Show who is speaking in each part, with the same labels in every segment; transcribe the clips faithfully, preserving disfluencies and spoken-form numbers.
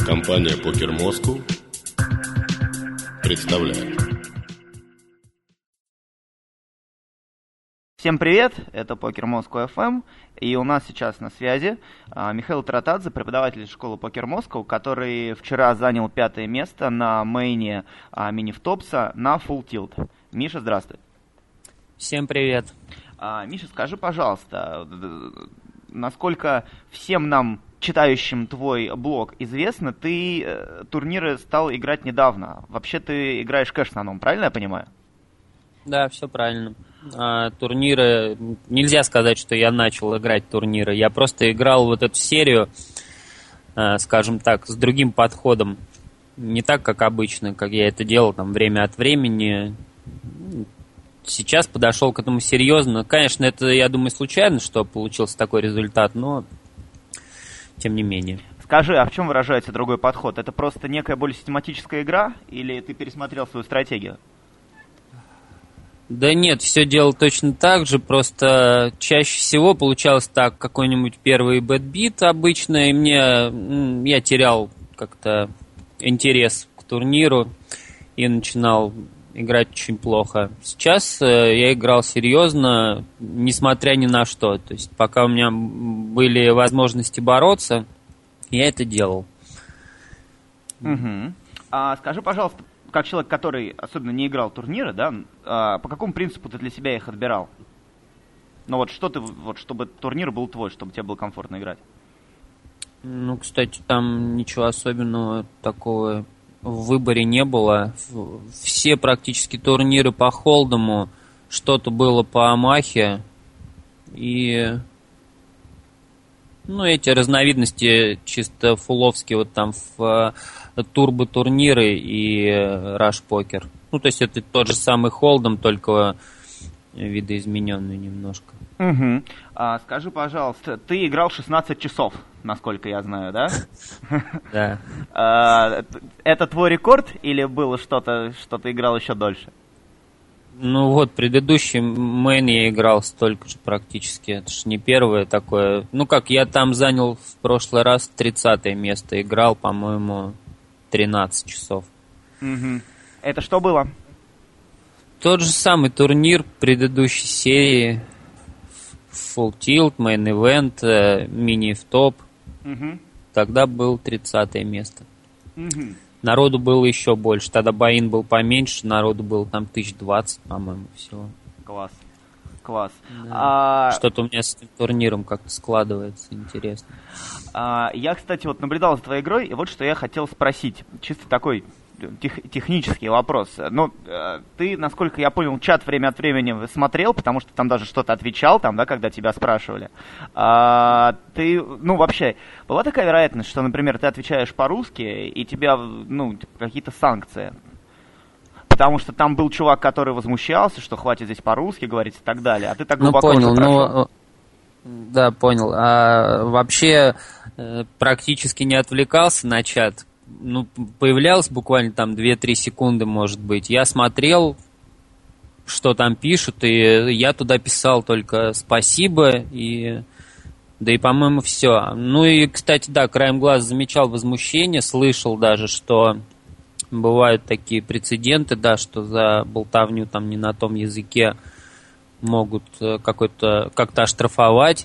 Speaker 1: Компания Poker Moscow представляет.
Speaker 2: Всем привет, это Poker Moscow эф эм, и у нас сейчас на связи а, Михаил Таратадзе, преподаватель школы Poker Moscow, который вчера занял пятое место на мейне а, мини-втопса на Full Tilt. Миша, здравствуй.
Speaker 3: Всем привет.
Speaker 2: А, Миша, скажи, пожалуйста, насколько всем нам, читающим твой блог, известно, ты э, турниры стал играть недавно. Вообще ты играешь кэш в основном, правильно я понимаю?
Speaker 3: Да, все правильно. А, турниры, нельзя сказать, что я начал играть турниры. Я просто играл вот эту серию, а, скажем так, с другим подходом. Не так, как обычно, как я это делал там время от времени. Сейчас подошел к этому серьезно. Конечно, это, я думаю, случайно, что получился такой результат, но тем не менее.
Speaker 2: Скажи, а в чем выражается другой подход? Это просто некая более систематическая игра, или ты пересмотрел свою стратегию?
Speaker 3: Да нет, все дело точно так же, просто чаще всего получалось так, какой-нибудь первый бэтбит обычно, и мне, я терял как-то интерес к турниру и начинал играть очень плохо. Сейчас я играл серьезно, несмотря ни на что, то есть пока у меня были возможности бороться, я это делал.
Speaker 2: Угу. А скажи, пожалуйста, как человек, который особенно не играл турниры, да, а, по какому принципу ты для себя их отбирал? Ну вот что ты, вот чтобы турнир был твой, чтобы тебе было комфортно играть?
Speaker 3: Ну, кстати, там ничего особенного такого в выборе не было. Все практически турниры по холдому, что-то было по Амахе, и ну, эти разновидности чисто фуловские, вот там в турбо-турниры и раш-покер. Ну, то есть это тот же самый холдом, только видоизмененный немножко.
Speaker 2: Угу. А, скажи, пожалуйста, ты играл шестнадцать часов, насколько я знаю, да?
Speaker 3: Да.
Speaker 2: А, это твой рекорд или было что-то, что ты играл еще дольше?
Speaker 3: Ну вот, предыдущий мейн я играл столько же практически. Это ж не первое такое. Ну как, я там занял в прошлый раз тридцатое место. Играл, по-моему, тринадцать часов.
Speaker 2: Угу. Это что было?
Speaker 3: Тот же самый турнир предыдущей серии. Full Tilt, Main Event, мини в топ.
Speaker 2: Угу.
Speaker 3: Тогда был тридцатое место.
Speaker 2: Угу.
Speaker 3: Народу было еще больше. Тогда боин был поменьше, народу было там тысяч двадцать, по-моему, всего.
Speaker 2: Класс. Класс.
Speaker 3: Да.
Speaker 2: А...
Speaker 3: Что-то у меня с этим турниром как-то складывается, интересно.
Speaker 2: А, я, кстати, вот наблюдал за твоей игрой, и вот что я хотел спросить. Чисто такой тех, технический вопрос. Ну, ты, насколько я понял, чат время от времени смотрел, потому что там даже что-то отвечал, там, да, когда тебя спрашивали. А, ты, ну, вообще, была такая вероятность, что, например, ты отвечаешь по-русски, и тебя, ну, какие-то санкции? Потому что там был чувак, который возмущался, что хватит здесь по-русски говорить и так далее, а ты так глубоко
Speaker 3: ну, понял,
Speaker 2: уже прошел.
Speaker 3: Ну, да, понял. А вообще практически не отвлекался на чат. Ну, появлялось буквально там две-три секунды, может быть. Я смотрел, что там пишут, и я туда писал только спасибо, и да и, по-моему, все. Ну и, кстати, да, краем глаза замечал возмущение, слышал даже, что бывают такие прецеденты, да, что за болтовню там не на том языке могут какой-то, как-то оштрафовать.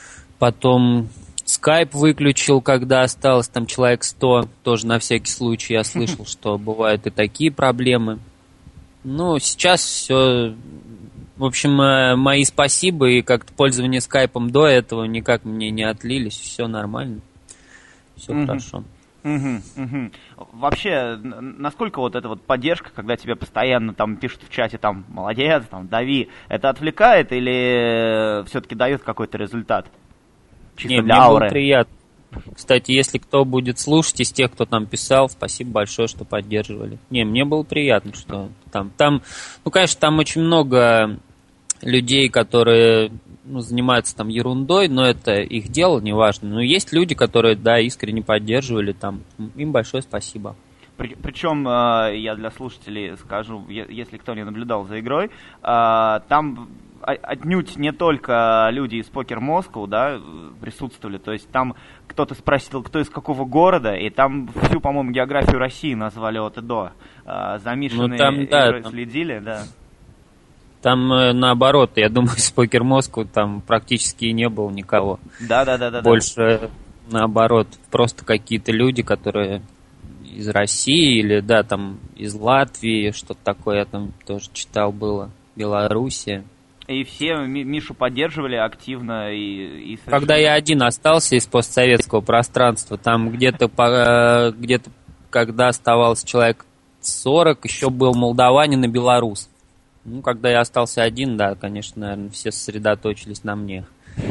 Speaker 3: Потом скайп выключил, когда осталось там человек сто. Тоже на всякий случай я слышал, что бывают и такие проблемы. Ну, сейчас все... В общем, мои спасибо и как-то пользование скайпом до этого никак мне не отлились. Все нормально. Все mm-hmm. хорошо.
Speaker 2: Угу, угу. Вообще, насколько вот эта вот поддержка, когда тебе постоянно там пишут в чате, там, молодец, там, дави, это отвлекает или все-таки дает какой-то результат? Чисто
Speaker 3: Не,
Speaker 2: для
Speaker 3: мне
Speaker 2: ауры.
Speaker 3: было приятно. Кстати, если кто будет слушать из тех, кто там писал, спасибо большое, что поддерживали. Не, мне было приятно, что там, там, ну, конечно, там очень много людей, которые ну, занимаются там ерундой, но это их дело, неважно. Но есть люди, которые, да, искренне поддерживали, там, им большое спасибо.
Speaker 2: При, причем, э, я для слушателей скажу, е- если кто не наблюдал за игрой, э, там отнюдь не только люди из Покер Москву, да, присутствовали. То есть там кто-то спросил, кто из какого города, и там всю, по-моему, географию России назвали от и до. За Мишиной
Speaker 3: ну, там, да, там...
Speaker 2: следили, да.
Speaker 3: Там наоборот, я думаю, с Покер Москву там практически и не было никого.
Speaker 2: Да, да, да, да.
Speaker 3: Больше да. Наоборот, просто какие-то люди, которые из России или, да, там из Латвии, что-то такое я там тоже читал было, Белоруссия.
Speaker 2: И все Мишу поддерживали активно и, и совершенно...
Speaker 3: Когда я один остался из постсоветского пространства, там где-то, по, где-то когда оставалось человек сорок, еще был молдаванин и белорус. Ну, когда я остался один, да, конечно, наверное, все сосредоточились на мне.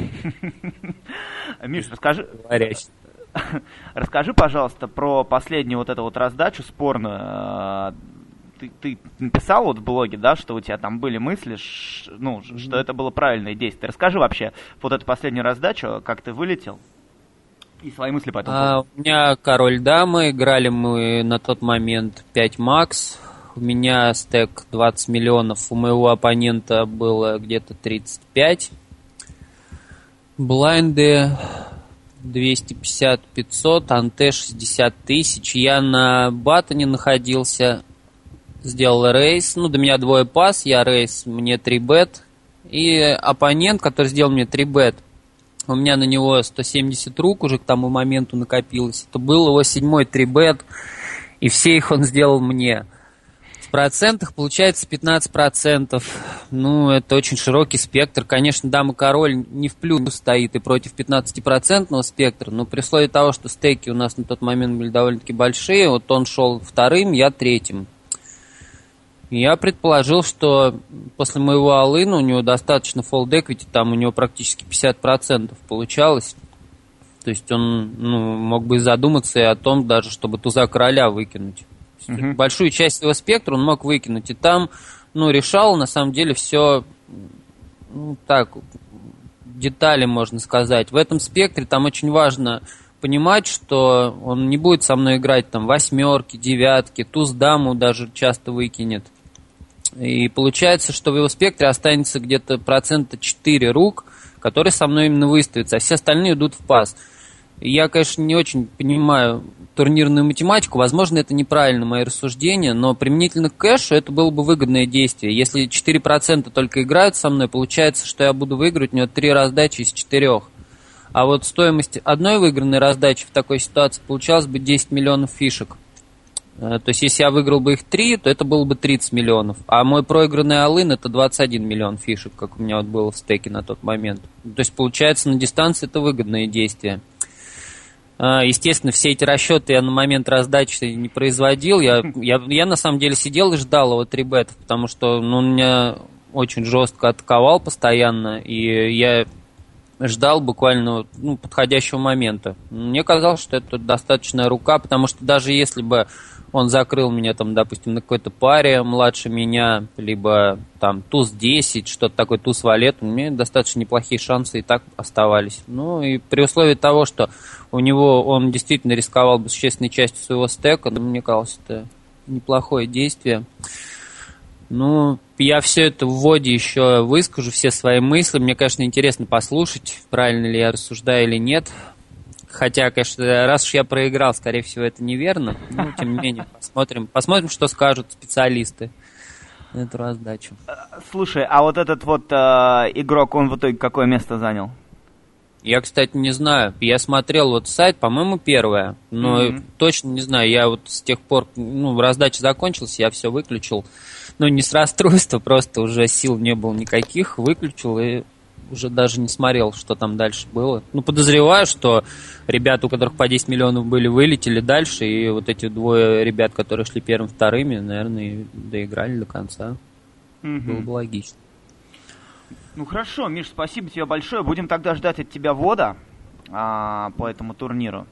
Speaker 2: Миш, расскажи... Расскажи, пожалуйста, про последнюю вот эту вот раздачу спорную. Ты, ты написал вот в блоге, да, что у тебя там были мысли, ш, ну, mm-hmm. что это было правильное действие. Расскажи вообще вот эту последнюю раздачу, как ты вылетел, и свои мысли по этому поводу.
Speaker 3: А, у меня король-дамы, играли мы на тот момент пять макс. У меня стек двадцать миллионов, у моего оппонента было где-то тридцать пять. Блайнды двести пятьдесят - пятьсот, анте шестьдесят тысяч. Я на батоне находился, сделал рейс. Ну, до меня двое пас, я рейс, мне три бет. И оппонент, который сделал мне три бет, у меня на него сто семьдесят рук уже к тому моменту накопилось. Это был его седьмой три бет, и все их он сделал мне. В процентах получается пятнадцать процентов. Ну, это очень широкий спектр. Конечно, дама-король не в плюс стоит и против пятнадцатипроцентного спектра, но при условии того, что стейки у нас на тот момент были довольно-таки большие, вот он шел вторым, я третьим. Я предположил, что после моего all-in у него достаточно fold equity, там у него практически пятьдесят процентов получалось. То есть он, ну, мог бы задуматься и о том даже, чтобы туза короля выкинуть. Uh-huh. Большую часть его спектра он мог выкинуть. И там, ну, решал, на самом деле, все, ну, так, детали, можно сказать. В этом спектре там очень важно понимать, что он не будет со мной играть там восьмерки, девятки, туз-даму даже часто выкинет. И получается, что в его спектре останется где-то процента четыре рук, которые со мной именно выставятся, а все остальные идут в пас. И я, конечно, не очень понимаю турнирную математику, возможно, это неправильно мои рассуждения, но применительно к кэшу это было бы выгодное действие. Если четыре процента только играют со мной, получается, что я буду выиграть у него три раздачи из четырех. А вот стоимость одной выигранной раздачи в такой ситуации получалось бы десять миллионов фишек. То есть, если я выиграл бы их три, то это было бы тридцать миллионов. А мой проигранный all-in это двадцать один миллион фишек, как у меня вот было в стеке на тот момент. То есть, получается, на дистанции это выгодное действие. Естественно, все эти расчеты я на момент раздачи не производил. Я, я, я на самом деле сидел и ждал его три бетов, потому что, ну, он меня очень жестко атаковал постоянно, и я ждал буквально, ну, подходящего момента. Мне казалось, что это достаточная рука, потому что даже если бы он закрыл меня, там, допустим, на какой-то паре младше меня, либо там туз десять, что-то такое, туз валет, у меня достаточно неплохие шансы и так оставались. Ну, и при условии того, что у него он действительно рисковал бы существенной частью своего стека, мне казалось, это неплохое действие. Ну, я все это в вводе еще выскажу, все свои мысли. Мне, конечно, интересно послушать, правильно ли я рассуждаю или нет. Хотя, конечно, раз уж я проиграл, скорее всего, это неверно. Но, тем не менее, посмотрим, посмотрим, что скажут специалисты на эту раздачу.
Speaker 2: Слушай, а вот этот вот э, игрок, он в итоге какое место занял?
Speaker 3: Я, кстати, не знаю. Я смотрел вот сайт, по-моему, первое. Но mm-hmm. точно не знаю. Я вот с тех пор, ну, раздача закончилась, я все выключил. Ну, не с расстройства, просто уже сил не было никаких. Выключил и уже даже не смотрел, что там дальше было. Ну, подозреваю, что ребята, у которых по десять миллионов были, вылетели дальше. И вот эти двое ребят, которые шли первым-вторыми, наверное, доиграли до конца. Mm-hmm. Было бы логично.
Speaker 2: Ну хорошо, Миш, спасибо тебе большое. Будем тогда ждать от тебя ввода а, по этому турниру.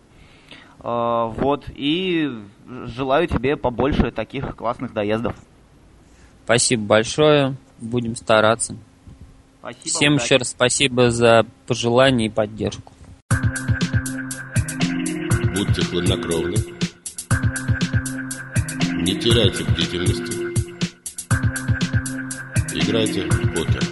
Speaker 2: А, вот, и желаю тебе побольше таких классных доездов.
Speaker 3: Спасибо большое, будем стараться.
Speaker 2: Спасибо,
Speaker 3: всем
Speaker 2: удачи.
Speaker 3: Еще раз спасибо за пожелания и поддержку.
Speaker 1: Будьте хладнокровны, не теряйте бдительности, играйте в покер.